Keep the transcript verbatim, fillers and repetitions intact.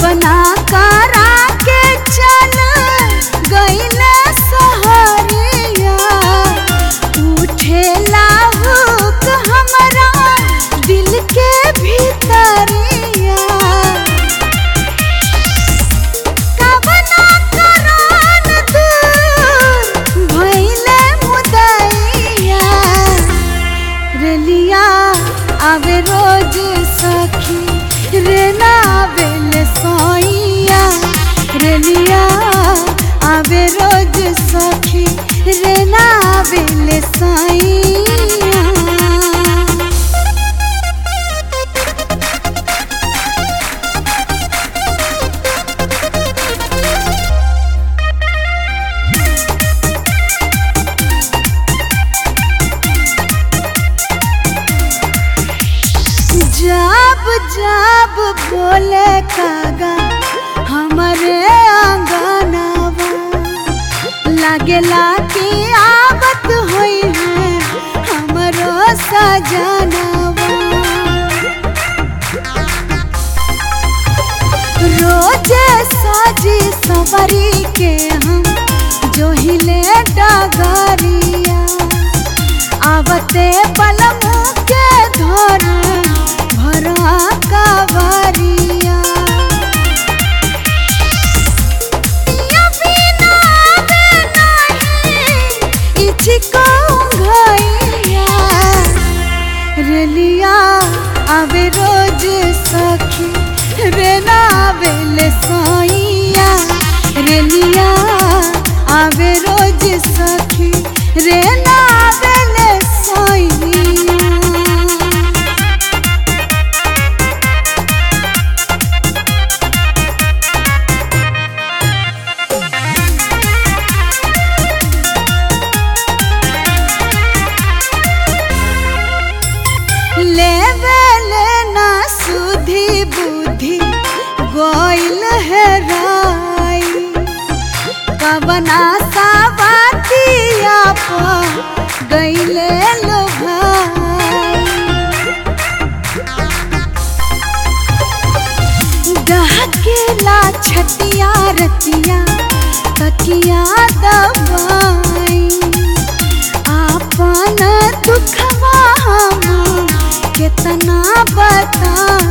गवना करा के चल गईले सहरिया उठेला हुक हमरा दिल के भीतरिया गवना करान दूर भइले मुदैया रेलिया आवे रोज सखी रे ना आवेले सोइया रेलिया आवे रोज सखी रे ना आवेले सोइया जब जब बोले कागा हमारे आंगनवा लागेला कि आवत होई है हमरो सजनवा रोजे साजी सवारी के हम जो हिले डगरिया आवते पलमू के धर भरा कावरिया पिया बिना आवे नहीं इचिको घइया रेलिया आवे रोज सखी रे ना आवेले सोइया रेलिया आवे रोज सखी रे ना आवेले सोइया लेवेले ना सुधी बुद्धि गोइल है राई कवना सावतिया पर गईले लो भाई डहकेला छटिया रतिया तकिया दवाई आपन दुखवा हम केतना बता